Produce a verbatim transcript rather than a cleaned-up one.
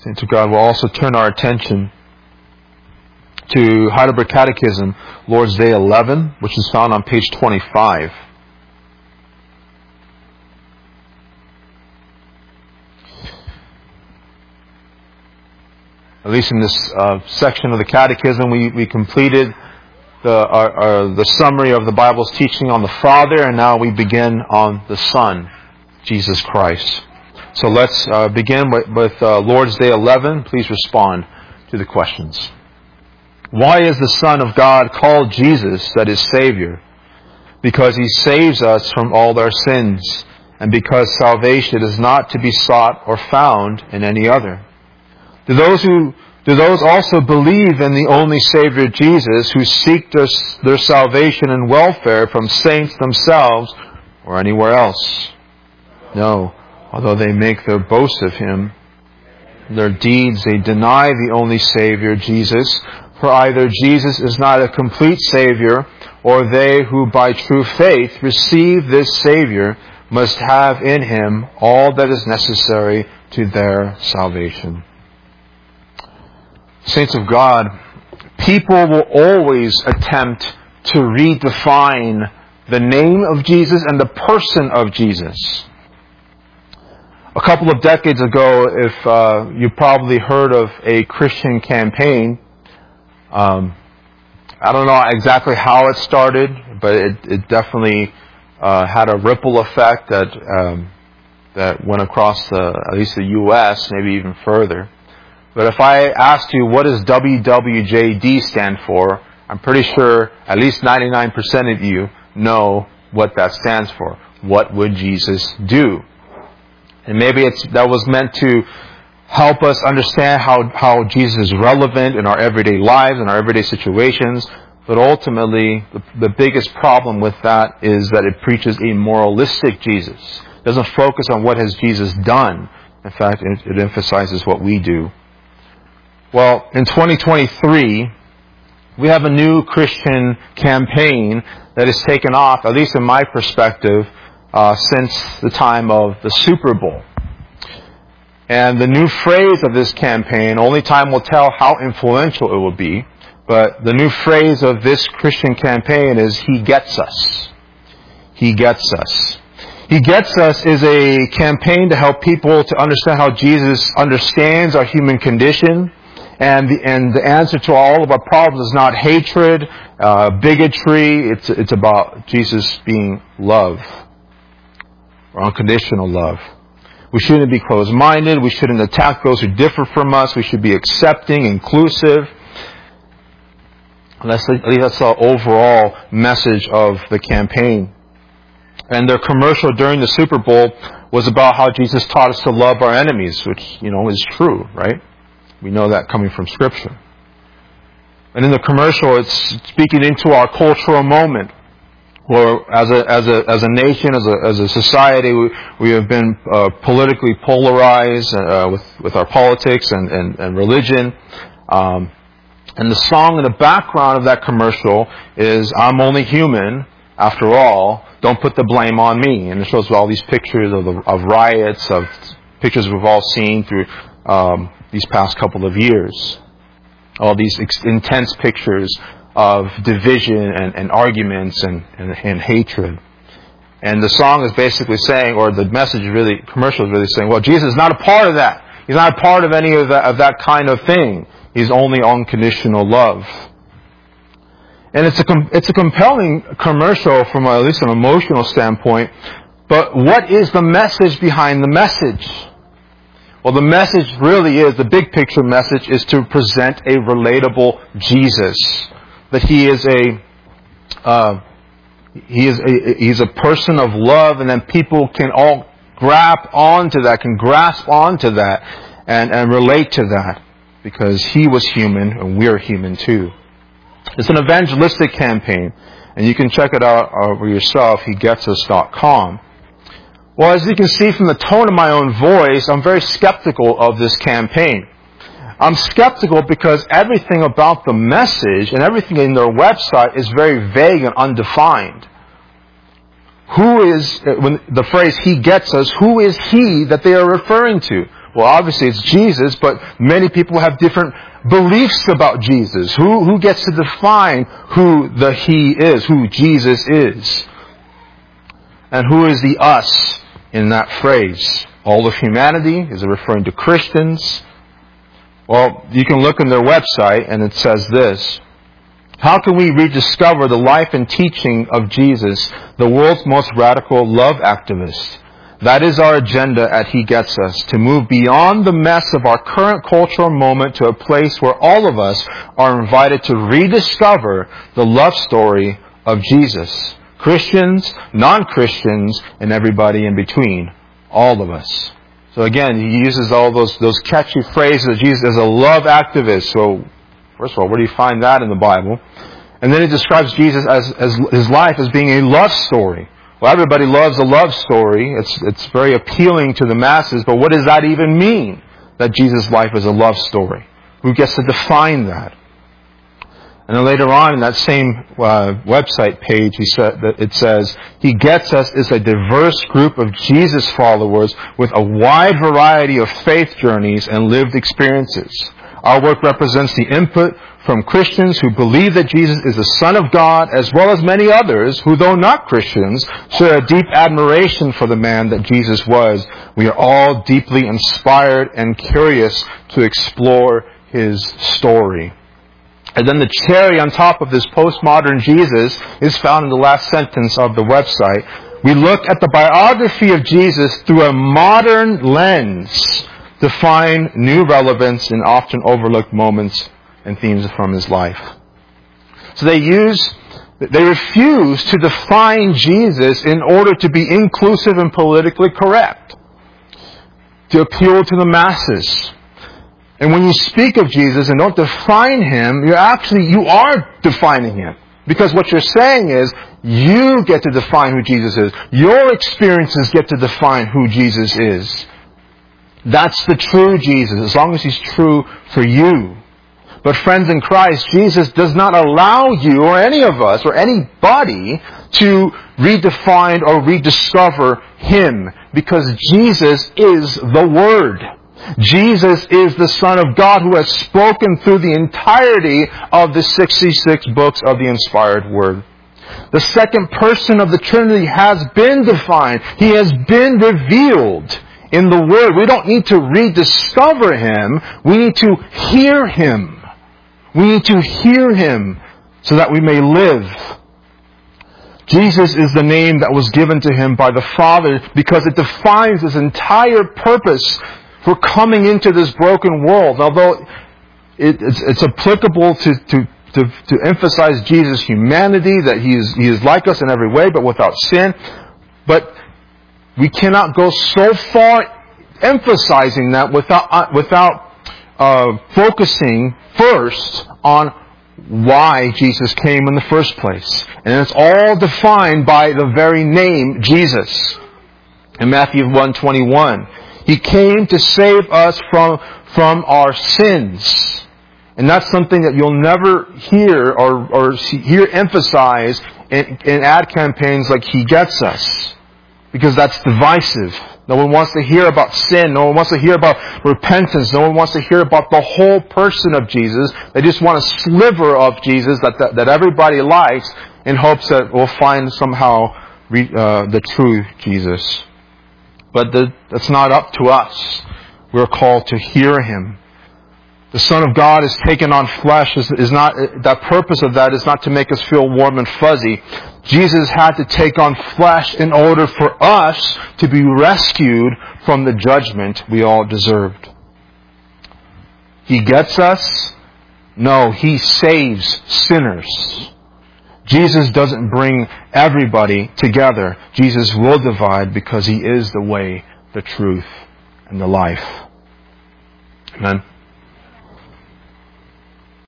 Saints of God, we'll also turn our attention to Heidelberg Catechism, Lord's Day eleven, which is found on page twenty-five. At least in this uh, section of the Catechism, we, we completed the, our, our, the summary of the Bible's teaching on the Father, and now we begin on the Son, Jesus Christ. So let's uh, begin with, with uh, Lord's Day eleven. Please respond to the questions. Why is the Son of God called Jesus, that is, Savior? Because He saves us from all our sins, and because salvation is not to be sought or found in any other. Do those who do those also believe in the only Savior Jesus, who seek their, their salvation and welfare from saints themselves or anywhere else? No, although they make their boast of Him, their deeds they deny the only Savior Jesus, for either Jesus is not a complete Savior, or they who by true faith receive this Savior must have in Him all that is necessary to their salvation. Saints of God, people will always attempt to redefine the name of Jesus and the person of Jesus. A couple of decades ago, if uh, you probably heard of a Christian campaign, um, I don't know exactly how it started, but it, it definitely uh, had a ripple effect that um, that went across the, at least the U S, maybe even further. But if I asked you, what does W W J D stand for, I'm pretty sure at least ninety-nine percent of you know what that stands for. What would Jesus do? And maybe it's, that was meant to help us understand how, how Jesus is relevant in our everyday lives, in our everyday situations. But ultimately, the, the biggest problem with that is that it preaches a moralistic Jesus. It doesn't focus on what has Jesus done. In fact, it, it emphasizes what we do. Well, in twenty twenty-three, we have a new Christian campaign that has taken off, at least in my perspective, uh, since the time of the Super Bowl. And the new phrase of this campaign, only time will tell how influential it will be, but the new phrase of this Christian campaign is, He gets us. He gets us. He Gets Us is a campaign to help people to understand how Jesus understands our human condition. And the, and the answer to all of our problems is not hatred, uh, bigotry. It's, it's about Jesus being love, or unconditional love. We shouldn't be closed-minded. We shouldn't attack those who differ from us. We should be accepting, inclusive. That's, I think that's the overall message of the campaign. And their commercial during the Super Bowl was about how Jesus taught us to love our enemies, which, you know, is true, right? We know that coming from Scripture. And in the commercial, it's speaking into our cultural moment, where as a as a as a nation, as a as a society, we, we have been uh, politically polarized uh, with with our politics and and, and religion. Um, and the song in the background of that commercial is "I'm only human, after all. Don't put the blame on me." And it shows all these pictures of the, of riots, of pictures we've all seen through. Um, these past couple of years. All these ex- intense pictures of division and, and arguments and, and, and hatred. And the song is basically saying, or the message really, commercial is really saying, well, Jesus is not a part of that. He's not a part of any of that, of that kind of thing. He's only unconditional love. And it's a, com- it's a compelling commercial from a, at least an emotional standpoint. But what is the message behind the message? Well, the message really is, the big picture message is to present a relatable Jesus. That He is a, uh, He is a, He's a person of love, and then people can all grab onto that, can grasp onto that, and, and relate to that. Because He was human, and we're human too. It's an evangelistic campaign, and you can check it out for yourself, he gets us dot com. Well, as you can see from the tone of my own voice, I'm very skeptical of this campaign. I'm skeptical because everything about the message and everything in their website is very vague and undefined. Who is, when the phrase "He gets us," who is He that they are referring to? Well, obviously it's Jesus, but many people have different beliefs about Jesus. Who, who gets to define who the He is, who Jesus is? And who is the us in that phrase? All of humanity? Is it referring to Christians? Well, you can look on their website and it says this. How can we rediscover the life and teaching of Jesus, the world's most radical love activist? That is our agenda at He Gets Us, to move beyond the mess of our current cultural moment to a place where all of us are invited to rediscover the love story of Jesus. Christians, non-Christians, and everybody in between. All of us. So again, he uses all those, those catchy phrases that Jesus is a love activist. So, first of all, where do you find that in the Bible? And then he describes Jesus as, as his life as being a love story. Well, everybody loves a love story. It's, it's very appealing to the masses, but what does that even mean? That Jesus' life is a love story. Who gets to define that? And then later on in that same uh, website page, he said that it says, He Gets Us is a diverse group of Jesus followers with a wide variety of faith journeys and lived experiences. Our work represents the input from Christians who believe that Jesus is the Son of God, as well as many others who, though not Christians, share a deep admiration for the man that Jesus was. We are all deeply inspired and curious to explore His story. And then the cherry on top of this postmodern Jesus is found in the last sentence of the website. We look at the biography of Jesus through a modern lens to find new relevance in often overlooked moments and themes from His life. So they use, they refuse to define Jesus in order to be inclusive and politically correct, to appeal to the masses. And when you speak of Jesus and don't define Him, you're actually, you are defining Him. Because what you're saying is, you get to define who Jesus is. Your experiences get to define who Jesus is. That's the true Jesus, as long as He's true for you. But friends in Christ, Jesus does not allow you or any of us or anybody to redefine or rediscover Him. Because Jesus is the Word. Jesus is the Son of God who has spoken through the entirety of the sixty-six books of the inspired Word. The second person of the Trinity has been defined. He has been revealed in the Word. We don't need to rediscover Him. We need to hear Him. We need to hear Him so that we may live. Jesus is the name that was given to Him by the Father because it defines His entire purpose for coming into this broken world. Although it, it's, it's applicable to, to, to, to emphasize Jesus' humanity, that He is, He is like us in every way, but without sin. But we cannot go so far emphasizing that without, uh, without uh, focusing first on why Jesus came in the first place. And it's all defined by the very name Jesus. In Matthew one twenty-one, He came to save us from, from our sins. And that's something that you'll never hear or, or see, hear emphasized in, in ad campaigns like He Gets Us. Because that's divisive. No one wants to hear about sin. No one wants to hear about repentance. No one wants to hear about the whole person of Jesus. They just want a sliver of Jesus that, that, that everybody likes in hopes that we'll find somehow re, uh, the true Jesus. But the, that's not up to us. We're called to hear Him. The Son of God is taken on flesh. Is, is not that purpose of that is not to make us feel warm and fuzzy. Jesus had to take on flesh in order for us to be rescued from the judgment we all deserved. He gets us? No, He saves sinners. Jesus doesn't bring everybody together. Jesus will divide because He is the way, the truth, and the life. Amen.